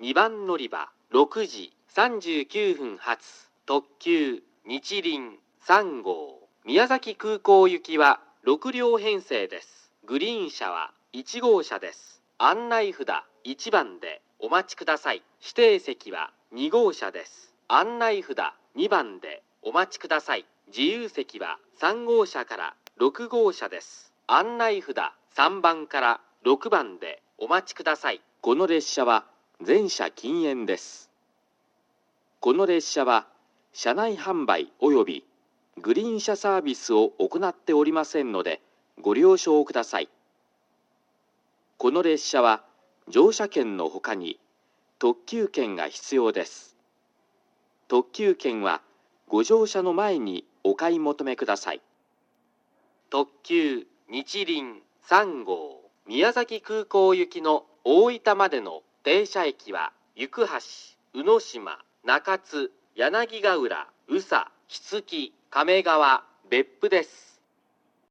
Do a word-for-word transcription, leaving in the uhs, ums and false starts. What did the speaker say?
にばん乗り場ろくじさんじゅうきゅうふん発特急日輪さん号宮崎空港行きはろくりょう編成です。グリーン車はいちごうしゃです。案内札いちばんでお待ちください。指定席はにごうしゃです。案内札にばんでお待ちください。自由席はさんごうしゃからろくごうしゃです。案内札さんばんからろくばんでお待ちください。この列車は全車禁煙です。この列車は車内販売及びグリーン車サービスを行っておりませんのでご了承ください。この列車は乗車券のほかに特急券が必要です。特急券はご乗車の前にお買い求めください。特急日輪さん号宮崎空港行きの大分までの停車駅は行橋、宇野島、中津、柳ヶ浦、宇佐、木月、亀川、別府です。